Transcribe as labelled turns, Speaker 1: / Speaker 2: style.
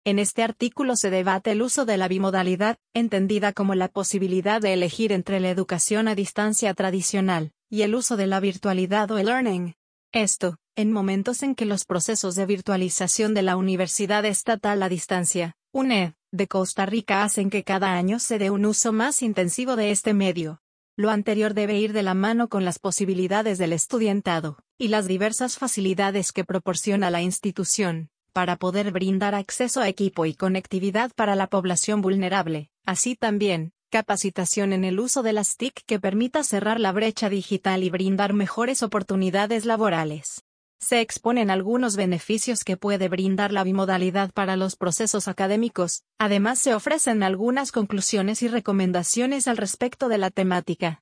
Speaker 1: En este artículo se debate el uso de la bimodalidad, entendida como la posibilidad de elegir entre la educación a distancia tradicional y el uso de la virtualidad o e-learning. Esto, en momentos en que los procesos de virtualización de la Universidad Estatal a Distancia, UNED, de Costa Rica hacen que cada año se dé un uso más intensivo de este medio. Lo anterior debe ir de la mano con las posibilidades del estudiantado y las diversas facilidades que proporciona la institución para poder brindar acceso a equipo y conectividad para la población vulnerable, así también, capacitación en el uso de las TIC que permita cerrar la brecha digital y brindar mejores oportunidades laborales. Se exponen algunos beneficios que puede brindar la bimodalidad para los procesos académicos, además se ofrecen algunas conclusiones y recomendaciones al respecto de la temática.